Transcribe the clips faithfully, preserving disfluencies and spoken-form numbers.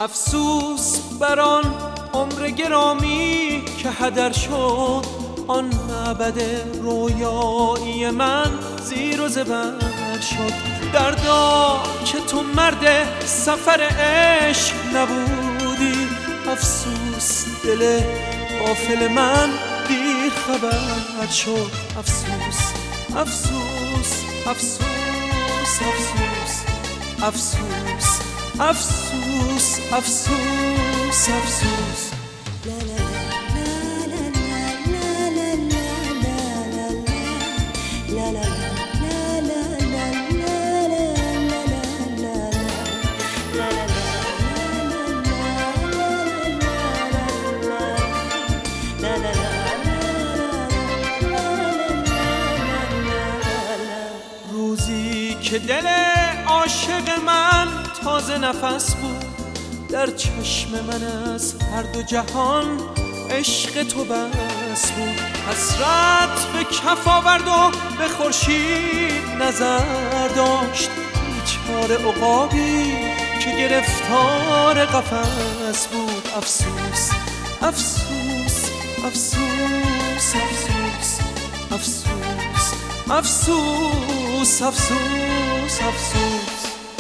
افسوس بر آن عمر گرامی که هدر شد، آن معبد رویایی من زیر و زبر شد. دردا که تو مرد سفر عشق نبودی، افسوس دل غافل من دیر خبر شد. افسوس افسوس افسوس افسوس افسوس افسوس افسوس افسوس روزی که دل عاشق من تازه نفس بود، در چشم من از هر دو جهان عشق تو بس بود. حسرت به کف آورد و به خورشید نظر داشت، بیچاره عقابی که گرفتار قفس بود. افسوس افسوس افسوس افسوس افسوس افسوس افسوس افسوس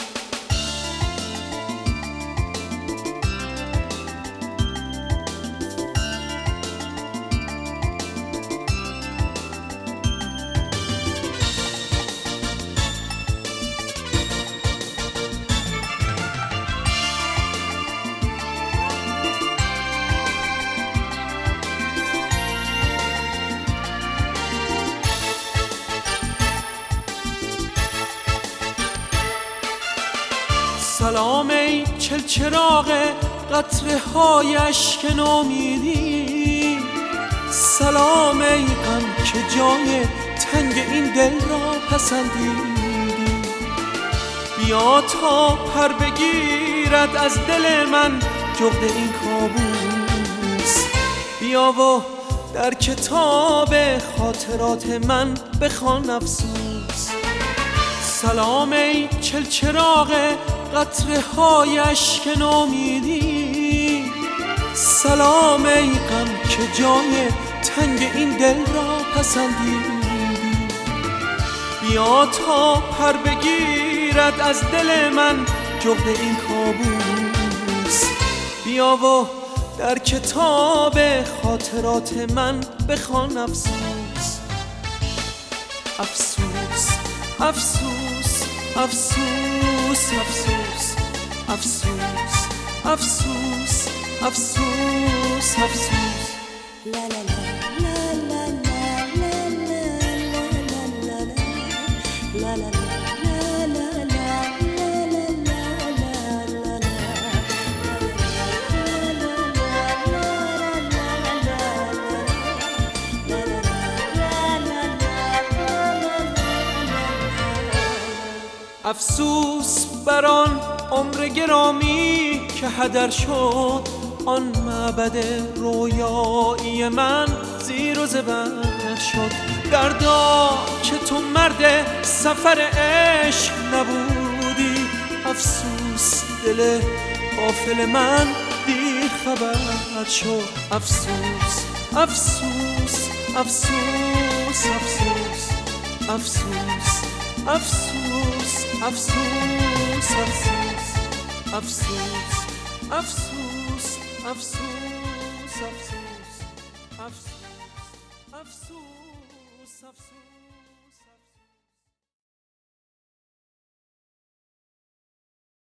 سلام ای چلچراغ قطره های اشک نومیدی، سلام ای غم که جای تنگ این دل را پسندیدی. بیا تا پر بگیرد از دل من جغد این کابوس، بیا و در کتاب خاطرات من بخوان افسوس. سلام ای چلچراغ قطره های اشک نومیدی، سلام ای غم که جای تنگ این دل را پسندیدی. بیا تا پر بگیرد از دل من جغد این کابوس، بیا و در کتاب خاطرات من بخوان افسوس. افسوس افسوس افسوس افسوس افسوس افسوس افسوس افسوس لا لا لا لا لا لا لا لا افسوس بر آن عمر گرامی که هدر شد، آن معبد رویایی من زیر و زبر شد. دردا که تو مرد سفر عشق نبودی، افسوس دل غافل من دیر خبر شد. افسوس افسوس افسوس افسوس افسوس افسوس افسوس افسوس افسوس افسوس افسوس افسوس افسوس افسوس افسوس